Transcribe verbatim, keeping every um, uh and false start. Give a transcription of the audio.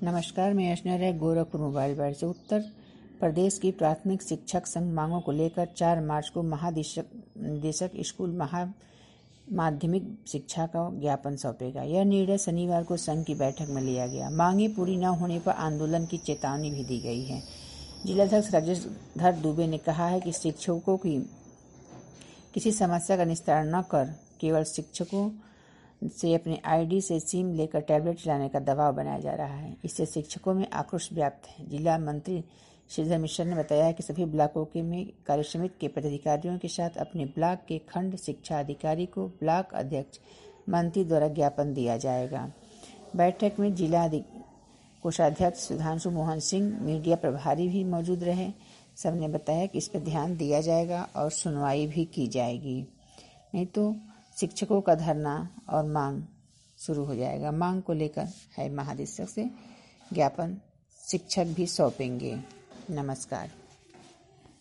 नमस्कार, मैं Archana Rai Gorakhpur mobile byte से। उत्तर प्रदेश की प्राथमिक शिक्षक संघ मांगों को लेकर चार मार्च को महानिदेशक स्कूल महा माध्यमिक शिक्षा का ज्ञापन सौंपेगा। यह निर्णय शनिवार को संघ की बैठक में लिया गया। मांगे पूरी न होने पर आंदोलन की चेतावनी भी दी गई है। जिलाध्यक्ष राजेश दुबे ने कहा है कि शिक्षकों की किसी समस्या का निस्तारण न कर केवल शिक्षकों से अपने आईडी से सिम लेकर टैबलेट चलाने का दबाव बनाया जा रहा है। इससे शिक्षकों में आक्रोश व्याप्त है। जिला मंत्री श्रीधर मिश्र ने बताया कि सभी ब्लॉकों के में कार्य समिति के पदाधिकारियों के साथ अपने ब्लॉक के खंड शिक्षा अधिकारी को ब्लॉक अध्यक्ष मंत्री द्वारा ज्ञापन दिया जाएगा। बैठक में जिला कोषाध्यक्ष सुधांशु मोहन सिंह, मीडिया प्रभारी भी मौजूद रहे। सबने बताया कि इस पर ध्यान दिया जाएगा और सुनवाई भी की जाएगी, नहीं तो शिक्षकों का धरना और मांग शुरू हो जाएगा। मांग को लेकर है महानिदेशक से ज्ञापन, शिक्षक भी सौंपेंगे। नमस्कार।